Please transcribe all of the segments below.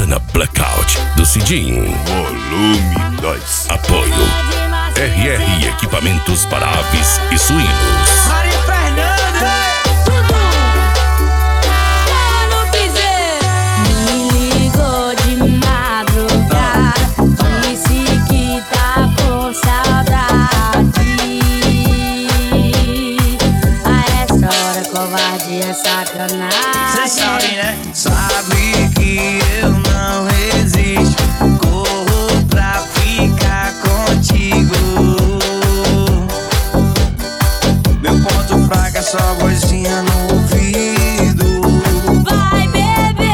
Santana Blackout do Cidinho. Volume 2. Apoio RR Equipamentos para Aves e Suínos. Cê sabe, né? Sabe que eu não resisto. Corro pra ficar contigo. Meu ponto fraco é só vozinha no ouvido. Vai beber,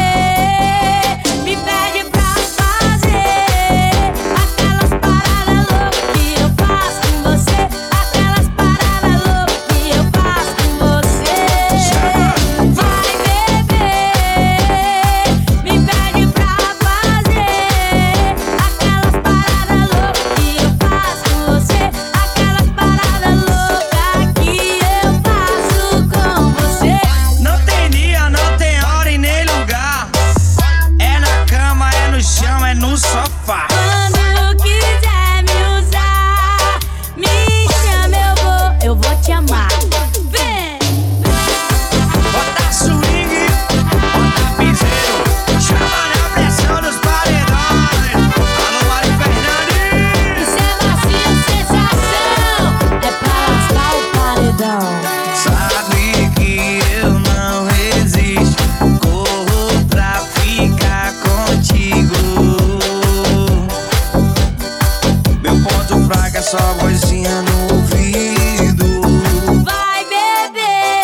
me pede pra fazer aquelas paradas loucas que eu faço com você. Aquelas paradas loucas que eu faço com você. Vai beber, me pede pra fazer aquelas paradas loucas que eu faço com você. Aquelas paradas loucas que eu faço com você. Não tem dia, não tem hora e nem lugar. É na cama, é no chão, é no sofá. Quando quiser me usar, me chama, eu vou te amar. Vem! Bota swing, bota piseiro. Chama na pressão dos paredões. Alô, Mari Fernandes. Isso é vacilo, sensação, é pra lascar o paredão. Sabe que eu não resisto. Corro pra ficar contigo. Meu ponto fraco é só vozinha no ouvido. Vai beber,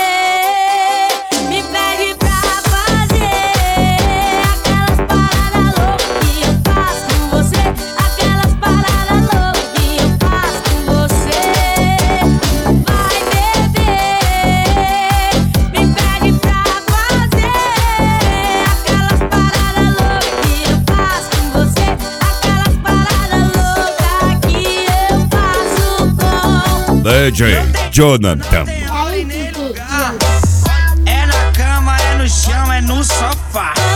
me pede pra fazer aquelas paradas loucas que eu faço com você. Aquelas paradas loucas que eu faço com você. Vai beber, me pede pra fazer aquelas paradas loucas que eu faço com você. Aquelas paradas loucas que eu faço com DJ Jonathan. É na cama, é no chão, é no sofá.